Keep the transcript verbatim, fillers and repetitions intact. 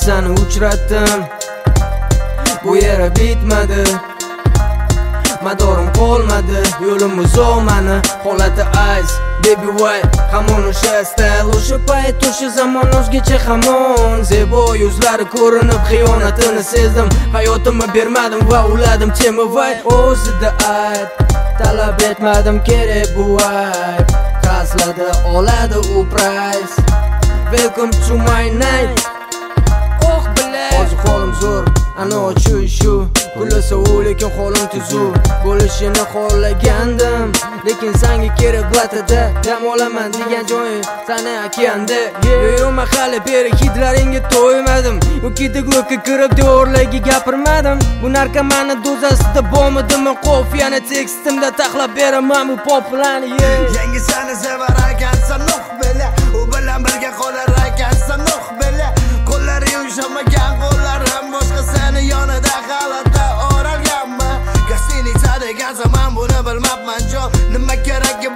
seni uchratdim, bu yere bitmadi, madorim qolmadi, yo'lim uzoq mani holati ice baby why hamon o'sha style o'sha payt o'sha zamon o'zgacha hamon zebo yuzlari ko'rinib xiyonatini sezdim, hayotimni bermadim va uladim temir vay o'zida ayt talab etmadim kerak bu ayb qaslada oladi u price welcome to my night oh bilay hozir holim zo'r ana shu shu kullasa u lekin holim tuzuv bo'lishini xohlagandim lekin senga kerak blatada dam olaman degan joyim sani okeanda yo'q mahalla beri hidlaringga to'ymadim yoki deglo'kka kirib devorlarga gapirmadim bu narkomani dozasida bormidimi qofiyani tekstimda taxlab beraman bu poplarni yangi sani sevar ekansan nuh bila u bilan birga qolar ekansan nuh bila qo'llari yumshamagan qo'llarim boshqa seni yonida g'alata o'ralganmi gasini degan zaman buni bilmabman jon nima kerak